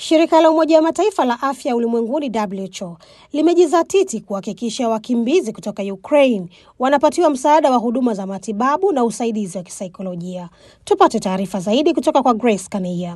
Shirika la Umoja wa Mataifa la Afya Ulimwenguni WHO limejizatiti kuhakikisha wakimbizi kutoka Ukraine wanapatiwa msaada wa huduma za matibabu na usaidizi wa kisaikolojia. Tupate taarifa zaidi kutoka kwa Grace Kania.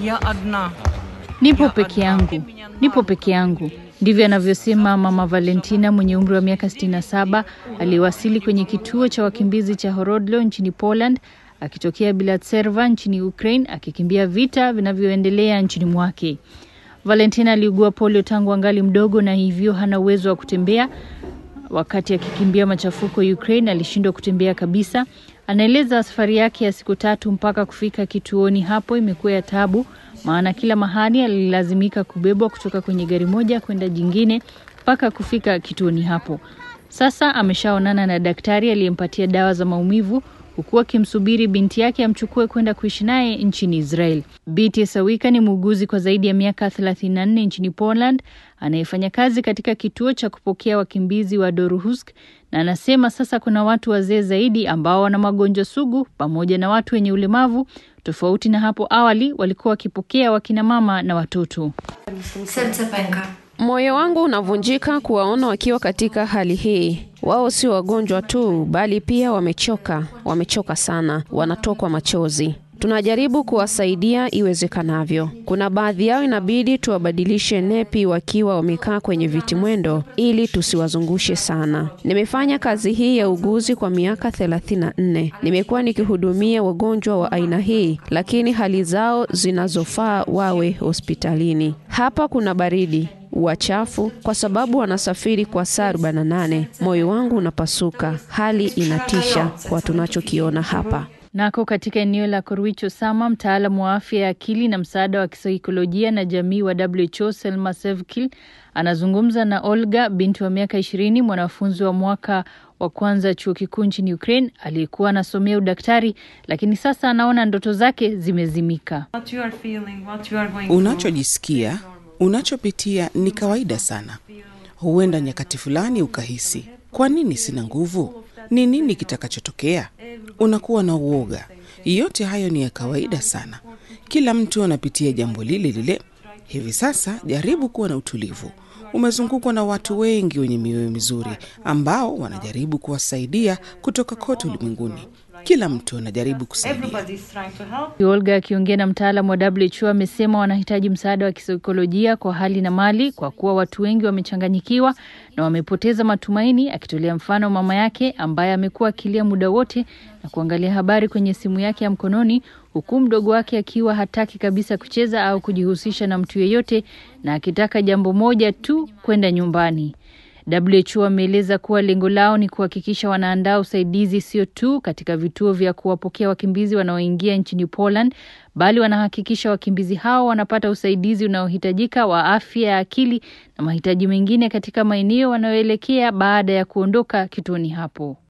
Nipo peke yangu. Ndivyo anavyosema Mama Valentina mwenye umri wa miaka 67 aliyewasili kwenye kituo cha wakimbizi cha Horodlo nchini Poland akitokea Bilatserva nchini Ukraine akikimbia vita vinavyoendelea nchini mwake. Valentina aliugua polio tangu angali mdogo na hivyo hana uwezo wa kutembea. Wakati akikimbia machafuko Ukraine alishindwa kutembea kabisa. Anaeleza safari yake ya siku 3 mpaka kufika kituoni hapo imekuwa ya taabu, maana kila mahali alilazimika kubebwa kutoka kwenye gari moja kwenda jingine mpaka kufika kituoni hapo. Sasa ameshaonana na daktari aliyempatia dawa za maumivu huku akimsubiri binti yake amchukue kwenda kuishi naye nchini Israel. Biti Sawika ni muuguzi kwa zaidi ya miaka 34 nchini Poland, anayefanya kazi katika kituo cha kupokea wakimbizi wa Doruhusk, na anasema sasa kuna watu wazee zaidi ambao wana magonjwa sugu pamoja na watu wenye ulemavu, tofauti na hapo awali walikuwa wakipokea wakina mama na watoto. Moyo wangu unavunjika kuwaona wakiwa katika hali hii. Wao si wagonjwa tu, bali pia wamechoka sana, wanatokwa machozi. Tunajaribu kuwasaidia iwezekanavyo. Kuna baadhi yao inabidi tuwabadilishe nepi wakiwa wamekaa kwenye viti mwendo ili tusiwazungushe sana. Nimefanya kazi hii ya uguzi kwa miaka 34. Nimekuwa nikihudumia wagonjwa wa aina hii, lakini hali zao zinazofaa wawe hospitalini. Hapa kuna baridi, wachafu kwa sababu wanasafiri kwa saa 48. Moyo wangu unapasuka. Hali inatisha kwa tunachokiona hapa. Nako katika eneo la Korwicho Sama, mtaalamu wa afya ya akili na msaada wa kisaikolojia na jamii wa WHO Selma Sevkil anazungumza na Olga, binti wa miaka 20, mwanafunzi wa mwaka wa kwanza chuo kikuu nchini Ukraine, aliyekuwa anasomea udaktari lakini sasa anaona ndoto zake zimezimika. Unachojisikia, unachopitia ni kawaida sana. Huenda nyakati fulani ukahisi, kwa nini sina nguvu? Ni nini kitakachotokea? Unakuwa na uoga. Yote hayo ni ya kawaida sana. Kila mtu anapitia jambo lile. Hivi sasa jaribu kuwa na utulivu. Umezungukwa na watu wengi wenye mioyo mizuri ambao wanajaribu kuwasaidia kutoka kote ulimwenguni. Kila mtu anajaribu kusaidia. Olga akiongea na mtaalamu wa WHO amesema wanahitaji msaada wa kisaikolojia kwa hali na mali kwa kuwa watu wengi wamechanganyikiwa na wamepoteza matumaini, akitolea mfano mama yake ambaye amekuwa akilia muda wote na kuangalia habari kwenye simu yake ya mkononi, huku mdogo wake akiwa hataki kabisa kucheza au kujihusisha na mtu yeyote na akitaka jambo moja tu, kwenda nyumbani. WHO ameeleza kuwa lengo lao ni kuhakikisha wanaandaa usaidizi sio tu katika vituo vya kuwapokea wakimbizi wanaoingia nchini Poland, bali wanahakikisha wakimbizi hao wanapata usaidizi unaohitajika wa afya ya akili na mahitaji mengine katika maeneo wanayoelekea baada ya kuondoka kituoni hapo.